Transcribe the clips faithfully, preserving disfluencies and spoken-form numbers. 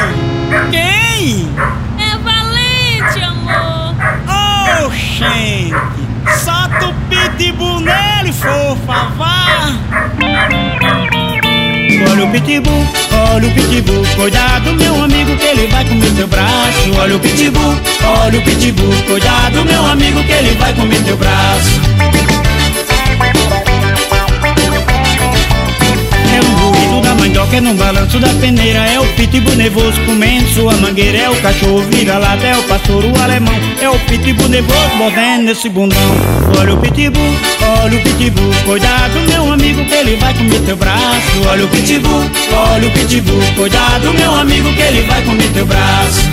Quem? É Valente, amor. Oh, gente, solta o pitbull nele, fofa, vá. Olha o pitbull, olha o pitbull, cuidado meu amigo que ele vai comer teu braço. Olha o pitbull, olha o pitbull, cuidado meu amigo que ele vai comer teu braço. É um ruído da mandioca, é no balanço da peneira. É o pitbull nervoso comendo sua mangueira. É o cachorro vira-lata, é o pastor o alemão. É o pitbull nervoso mordendo esse bundão. Olha o pitbull, olha o pitbull, cuidado meu amigo que ele vai comer teu braço. Olha o pitbull, olha o pitbull, cuidado meu amigo que ele vai comer teu braço.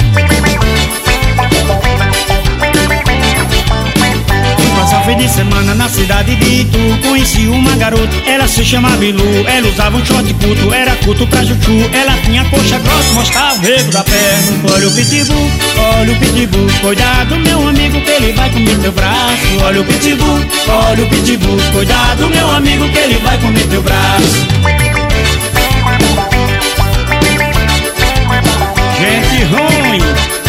Passar fim de semana na cidade de Itu. Conheci uma garota, ela se chama Bilu. Ela usava um short curto, era curto pra chuchu. Ela tinha coxa grossa, mostrava o rego da perna. Olha o pitbull, olha o pitbull, cuidado meu amigo que ele vai comer teu braço. Olha o pitbull, olha o pitbull, cuidado meu amigo que ele vai comer teu braço. Gente ruim.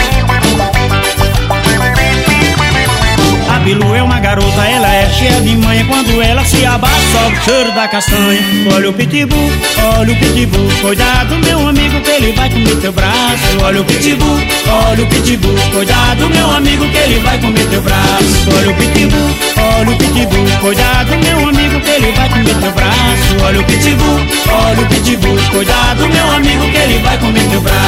A Bilu é uma garota, ela é cheia de manha. Quando ela se abate, sobe o cheiro da castanha. Olha o pitbull, olha o pitbull, cuidado meu amigo que ele vai comer teu braço. Olha o pitbull, olha o pitbull, cuidado meu amigo que ele vai comer teu braço. Olha o pitbull, olha o pitbull, cuidado meu amigo que ele vai comer teu braço. Olha o pitbull, olha o pitbull, cuidado meu amigo que ele vai comer teu braço.